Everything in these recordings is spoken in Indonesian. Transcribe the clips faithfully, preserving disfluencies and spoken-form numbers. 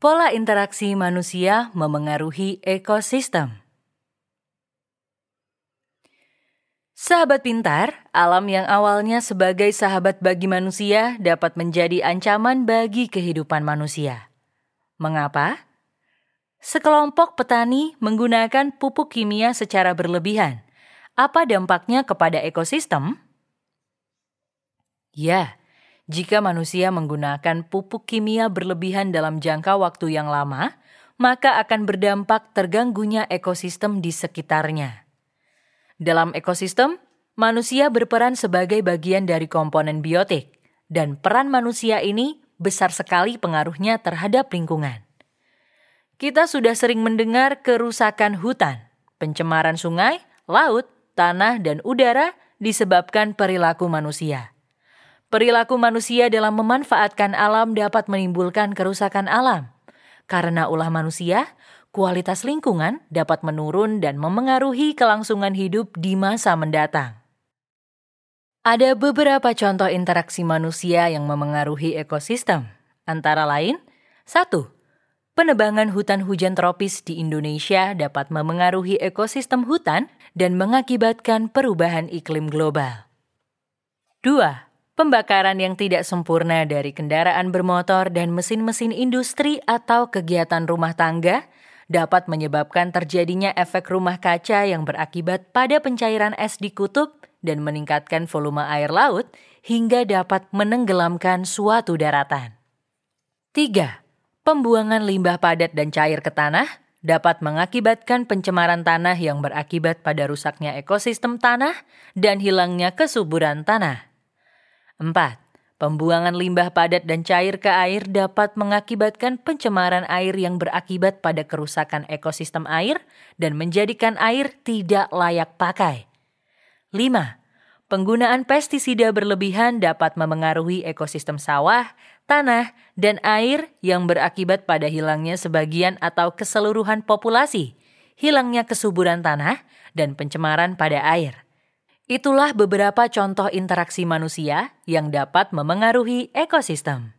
Pola interaksi manusia memengaruhi ekosistem. Sahabat pintar, alam yang awalnya sebagai sahabat bagi manusia dapat menjadi ancaman bagi kehidupan manusia. Mengapa? Sekelompok petani menggunakan pupuk kimia secara berlebihan. Apa dampaknya kepada ekosistem? Ya, jika manusia menggunakan pupuk kimia berlebihan dalam jangka waktu yang lama, maka akan berdampak terganggunya ekosistem di sekitarnya. Dalam ekosistem, manusia berperan sebagai bagian dari komponen biotik, dan peran manusia ini besar sekali pengaruhnya terhadap lingkungan. Kita sudah sering mendengar kerusakan hutan, pencemaran sungai, laut, tanah, dan udara disebabkan perilaku manusia. Perilaku manusia dalam memanfaatkan alam dapat menimbulkan kerusakan alam. Karena ulah manusia, kualitas lingkungan dapat menurun dan memengaruhi kelangsungan hidup di masa mendatang. Ada beberapa contoh interaksi manusia yang memengaruhi ekosistem. Antara lain, satu. Penebangan hutan hujan tropis di Indonesia dapat memengaruhi ekosistem hutan dan mengakibatkan perubahan iklim global. Dua. Pembakaran yang tidak sempurna dari kendaraan bermotor dan mesin-mesin industri atau kegiatan rumah tangga dapat menyebabkan terjadinya efek rumah kaca yang berakibat pada pencairan es di kutub dan meningkatkan volume air laut hingga dapat menenggelamkan suatu daratan. Tiga. Pembuangan limbah padat dan cair ke tanah dapat mengakibatkan pencemaran tanah yang berakibat pada rusaknya ekosistem tanah dan hilangnya kesuburan tanah. Empat. Pembuangan limbah padat dan cair ke air dapat mengakibatkan pencemaran air yang berakibat pada kerusakan ekosistem air dan menjadikan air tidak layak pakai. Lima. Penggunaan pestisida berlebihan dapat memengaruhi ekosistem sawah, tanah, dan air yang berakibat pada hilangnya sebagian atau keseluruhan populasi, hilangnya kesuburan tanah, dan pencemaran pada air. Itulah beberapa contoh interaksi manusia yang dapat memengaruhi ekosistem.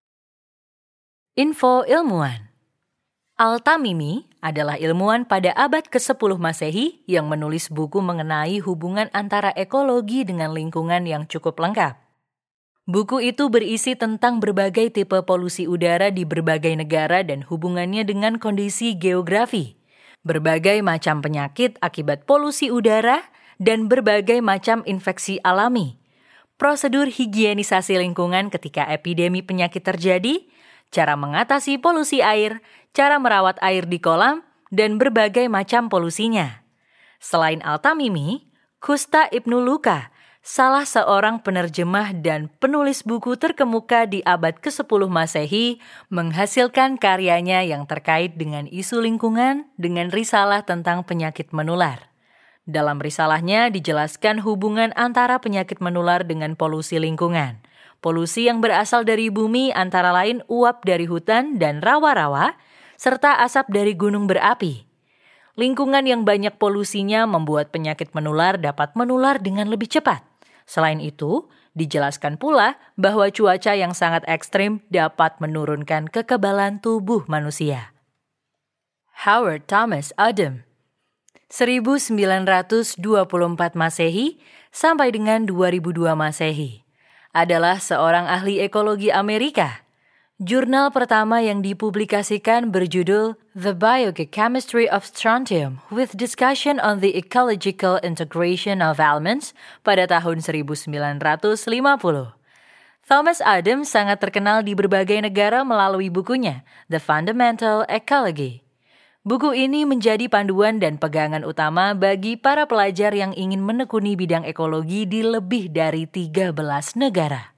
Info ilmuwan. Al-Tamimi adalah ilmuwan pada abad kesepuluh Masehi yang menulis buku mengenai hubungan antara ekologi dengan lingkungan yang cukup lengkap. Buku itu berisi tentang berbagai tipe polusi udara di berbagai negara dan hubungannya dengan kondisi geografi, berbagai macam penyakit akibat polusi udara, dan berbagai macam infeksi alami, prosedur higienisasi lingkungan ketika epidemi penyakit terjadi, cara mengatasi polusi air, cara merawat air di kolam, dan berbagai macam polusinya. Selain Al-Tamimi, Kusta Ibnu Luka, salah seorang penerjemah dan penulis buku terkemuka di abad kesepuluh Masehi, menghasilkan karyanya yang terkait dengan isu lingkungan dengan risalah tentang penyakit menular. Dalam risalahnya dijelaskan hubungan antara penyakit menular dengan polusi lingkungan. Polusi yang berasal dari bumi antara lain uap dari hutan dan rawa-rawa, serta asap dari gunung berapi. Lingkungan yang banyak polusinya membuat penyakit menular dapat menular dengan lebih cepat. Selain itu, dijelaskan pula bahwa cuaca yang sangat ekstrim dapat menurunkan kekebalan tubuh manusia. Howard Thomas Adam seribu sembilan ratus dua puluh empat Masehi sampai dengan dua ribu dua Masehi, adalah seorang ahli ekologi Amerika. Jurnal pertama yang dipublikasikan berjudul The Biochemistry of Strontium with Discussion on the Ecological Integration of Elements pada tahun seribu sembilan ratus lima puluh. Thomas Adams sangat terkenal di berbagai negara melalui bukunya The Fundamental Ecology. Buku ini menjadi panduan dan pegangan utama bagi para pelajar yang ingin menekuni bidang ekologi di lebih dari tiga belas negara.